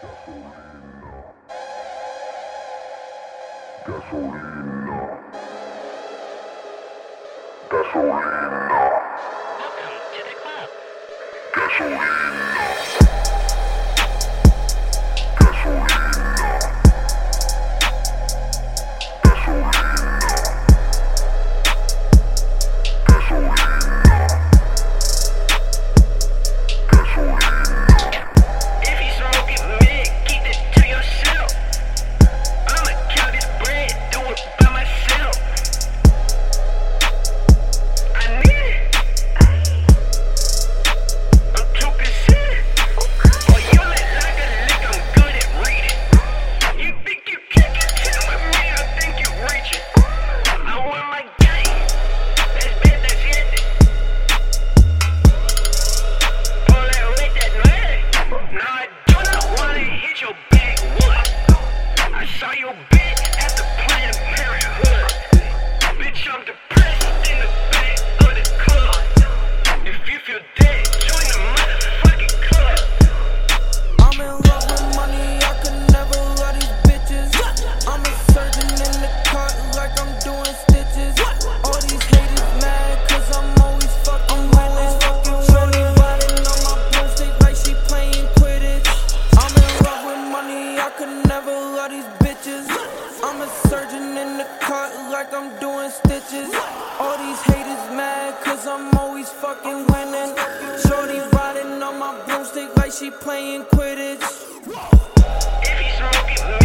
Gasolina. Gasolina. Welcome to the club. Gasolina. Gasolina. Gasolina. Gasolina. Gasolina. If you smoking mid, keep it to yourself. I'ma count this bread, do it by myself. I need it. I'm too considerate. Oh, you look like a lick, I'm good at reading. You think you can contend with me, I think you reaching. I want my game. That's bad, that's it. Pull that with that man. No, I do not wanna hit your backwood. I saw your bitch at the Planned Parenthood. Bitch, I'm depressed in the back of the club. If you feel dead, join the motherfucking club. I'm in love with money, I could never love these bitches. I'm a surgeon in the cut like I'm doing stitches. All these haters mad cause I'm always fucking winning. Shorty riding on my broomstick like she playing Quidditch. I'm in love with money, I could never love these bitches. I'm a surgeon in the cut like I'm doing stitches. All these haters mad cause I'm always fucking winning. Shorty riding on my broomstick like she playing Quidditch. If you smoking